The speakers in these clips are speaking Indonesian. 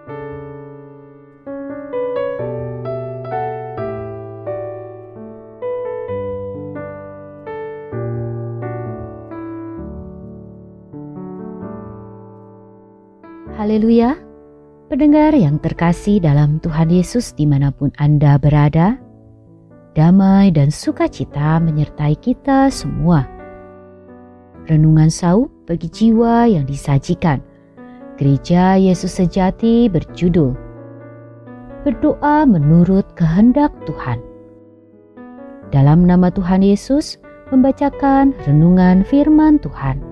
Haleluya, pendengar yang terkasih dalam Tuhan Yesus dimanapun Anda berada, damai dan sukacita menyertai kita semua. Renungan saup bagi jiwa yang disajikan Gereja Yesus Sejati berjudul Berdoa Menurut Kehendak Tuhan. Dalam nama Tuhan Yesus membacakan renungan firman Tuhan.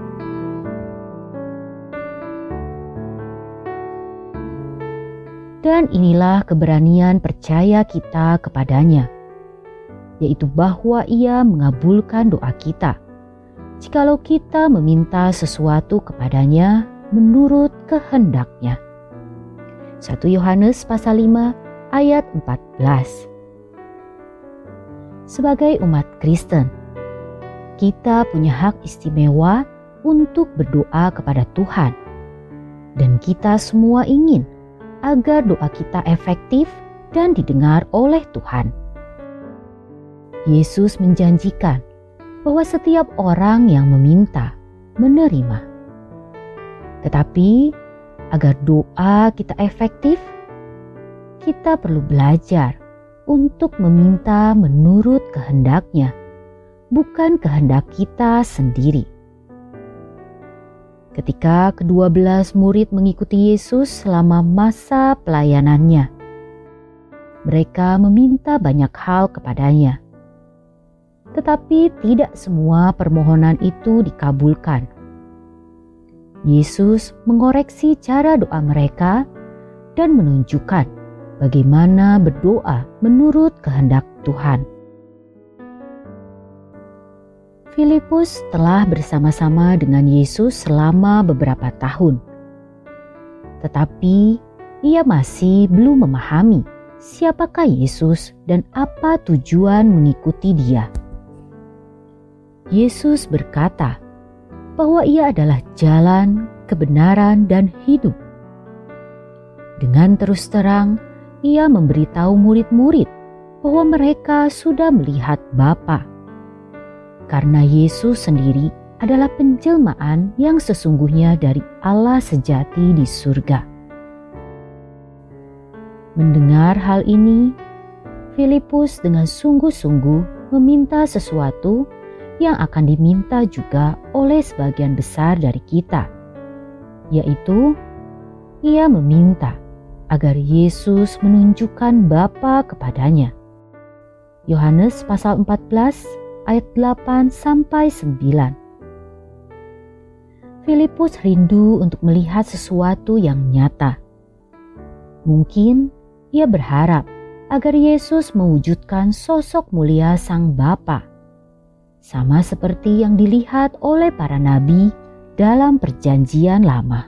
Dan inilah keberanian percaya kita kepadanya, yaitu bahwa Ia mengabulkan doa kita, jikalau kita meminta sesuatu kepadanya menurut kehendak-Nya. 1 Yohanes pasal 5 ayat 14. Sebagai umat Kristen, kita punya hak istimewa untuk berdoa kepada Tuhan, dan kita semua ingin agar doa kita efektif dan didengar oleh Tuhan. Yesus menjanjikan bahwa setiap orang yang meminta, menerima. Tetapi agar doa kita efektif, kita perlu belajar untuk meminta menurut kehendak-Nya, bukan kehendak kita sendiri. Ketika ke-12 murid mengikuti Yesus selama masa pelayanannya, mereka meminta banyak hal kepadanya. Tetapi tidak semua permohonan itu dikabulkan. Yesus mengoreksi cara doa mereka dan menunjukkan bagaimana berdoa menurut kehendak Tuhan. Filipus telah bersama-sama dengan Yesus selama beberapa tahun. Tetapi ia masih belum memahami siapakah Yesus dan apa tujuan mengikuti Dia. Yesus berkata bahwa Ia adalah jalan, kebenaran, dan hidup. Dengan terus terang, Ia memberitahu murid-murid bahwa mereka sudah melihat Bapa. Karena Yesus sendiri adalah penjelmaan yang sesungguhnya dari Allah sejati di surga. Mendengar hal ini, Filipus dengan sungguh-sungguh meminta sesuatu yang akan diminta juga oleh sebagian besar dari kita, yaitu ia meminta agar Yesus menunjukkan Bapa kepadanya. Yohanes pasal 14 ayat 8-9. Filipus rindu untuk melihat sesuatu yang nyata. Mungkin ia berharap agar Yesus mewujudkan sosok mulia Sang Bapa, sama seperti yang dilihat oleh para nabi dalam Perjanjian Lama.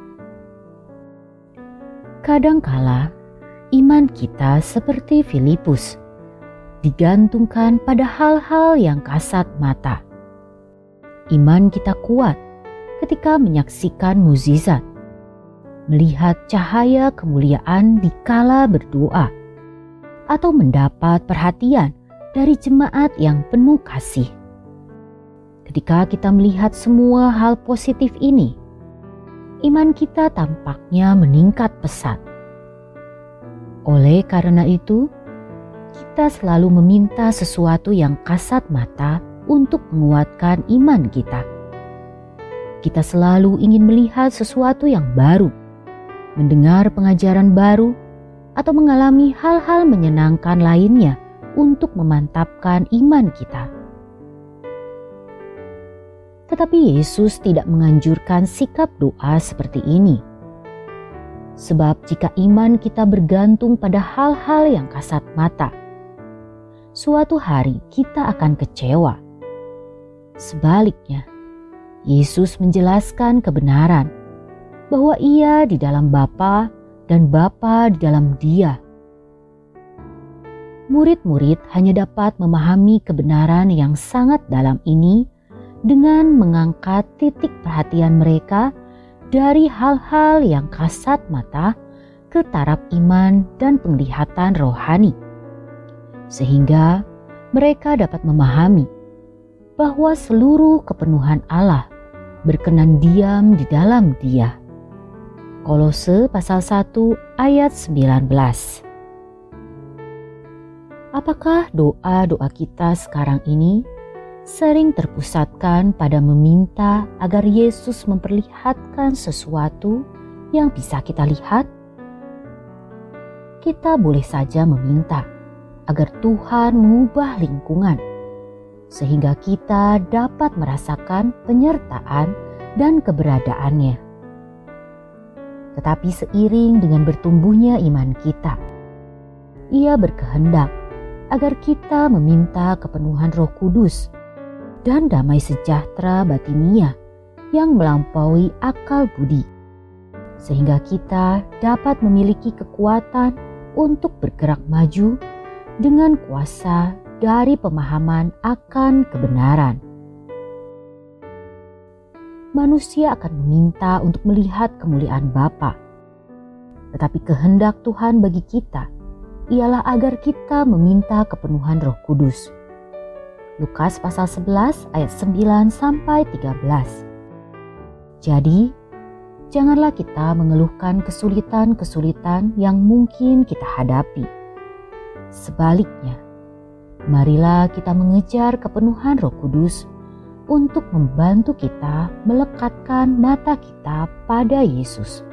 Kadangkala iman kita seperti Filipus, digantungkan pada hal-hal yang kasat mata. Iman kita kuat ketika menyaksikan mukjizat, melihat cahaya kemuliaan dikala berdoa, atau mendapat perhatian dari jemaat yang penuh kasih. Ketika kita melihat semua hal positif ini, iman kita tampaknya meningkat pesat. Oleh karena itu, kita selalu meminta sesuatu yang kasat mata untuk menguatkan iman kita. Kita selalu ingin melihat sesuatu yang baru, mendengar pengajaran baru, atau mengalami hal-hal menyenangkan lainnya untuk memantapkan iman kita. Tetapi Yesus tidak menganjurkan sikap doa seperti ini. Sebab jika iman kita bergantung pada hal-hal yang kasat mata, suatu hari kita akan kecewa. Sebaliknya, Yesus menjelaskan kebenaran bahwa Ia di dalam Bapa dan Bapa di dalam Dia. Murid-murid hanya dapat memahami kebenaran yang sangat dalam ini dengan mengangkat titik perhatian mereka dari hal-hal yang kasat mata ke taraf iman dan penglihatan rohani, sehingga mereka dapat memahami bahwa seluruh kepenuhan Allah berkenan diam di dalam Dia. Kolose pasal 1 ayat 19. Apakah doa-doa kita sekarang ini sering terpusatkan pada meminta agar Yesus memperlihatkan sesuatu yang bisa kita lihat? Kita boleh saja meminta agar Tuhan mengubah lingkungan, sehingga kita dapat merasakan penyertaan dan keberadaannya. Tetapi seiring dengan bertumbuhnya iman kita, Ia berkehendak agar kita meminta kepenuhan Roh Kudus dan damai sejahtera batinia yang melampaui akal budi, sehingga kita dapat memiliki kekuatan untuk bergerak maju dengan kuasa dari pemahaman akan kebenaran. Manusia akan meminta untuk melihat kemuliaan Bapa, tetapi kehendak Tuhan bagi kita ialah agar kita meminta kepenuhan Roh Kudus. Lukas pasal 11 ayat 9 sampai 13. Jadi, janganlah kita mengeluhkan kesulitan-kesulitan yang mungkin kita hadapi. Sebaliknya, marilah kita mengejar kepenuhan Roh Kudus untuk membantu kita melekatkan mata kita pada Yesus.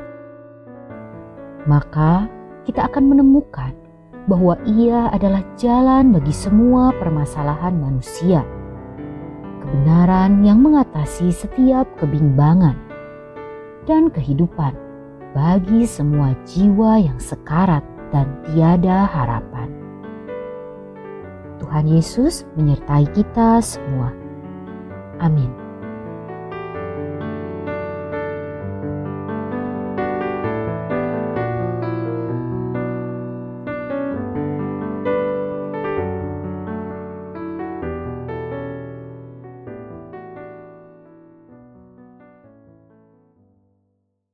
Maka kita akan menemukan bahwa Ia adalah jalan bagi semua permasalahan manusia, kebenaran yang mengatasi setiap kebimbangan, dan kehidupan bagi semua jiwa yang sekarat dan tiada harapan. Tuhan Yesus menyertai kita semua. Amin.